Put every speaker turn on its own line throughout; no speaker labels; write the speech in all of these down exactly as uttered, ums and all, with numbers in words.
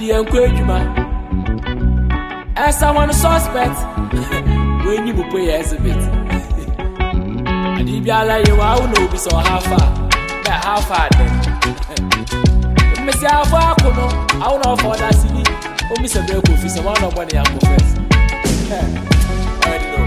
Adi and Quakima. As someone suspect, when you pay as a bit. And if you are like you, I will know be so how far. But how far then? Miss Alpha, I will not for that city. Oh, Mister Belko, if someone of what I am confess. I know.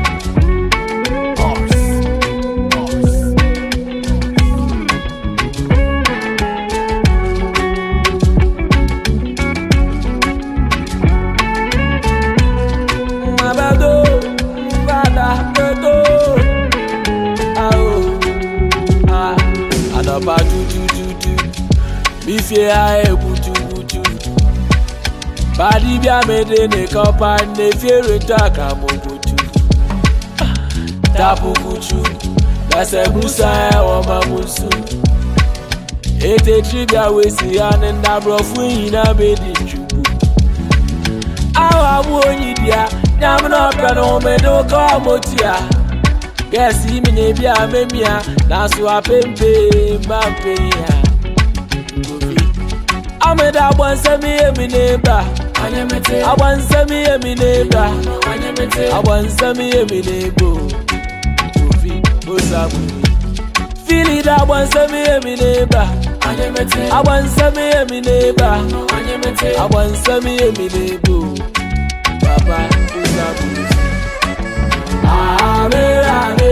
Ba do do do do, be fair I buju buju. Badi bia mede ne kopa ne fear taka mobutu. Tapu buju, that's a busa o mamusu. Ete tribia we si an na brofu ina bedi chubu. Awa woni dia, nyam no peno me do ko motia. Yes, he may be a memia, that's what pempe, mampia. I made a one semi a neighbor. I want semi a neighbor. I want semi a neighbor. Feel it, I want semi a neighbor. I want semi a neighbor. I want semi a neighbor. Papa, Ave, ave,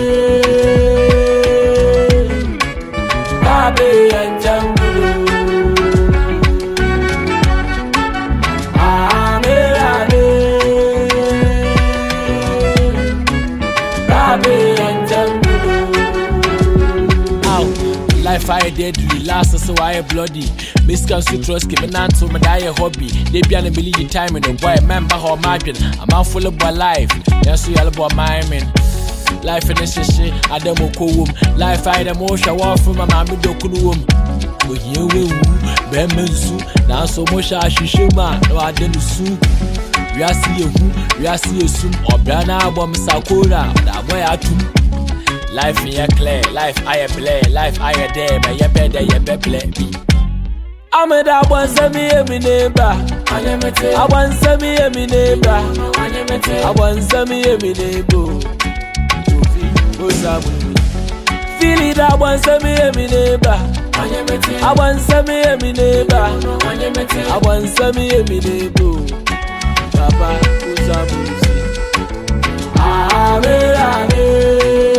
ave and jungle. Ave, ave, ave and jungle. Ow, life I deadly, last so I bloody. Miss Consutrus came in to my die hobby. They be on a million time in the boy, member or margin. I'm out full of my life. Yes, we all about my man. Life in this shit, I don't know. Life I the motion walk from my mammy dokum. But here we Bemensu, now so much I should show man. No, I didn't sue. We are see who, we are see a soon or Brana bomb Sakura. That boy I too. Life in your clear, life I play, life I a day, but you better, you better play me. I'm a da one semi a neighbor. I want semi a neighbor. I want semi a neighbor. Feel it, I want semi a neighbor. I want semi a neighbor. I want semi a neighbor. Papa, who's a boozy? Ave, ave.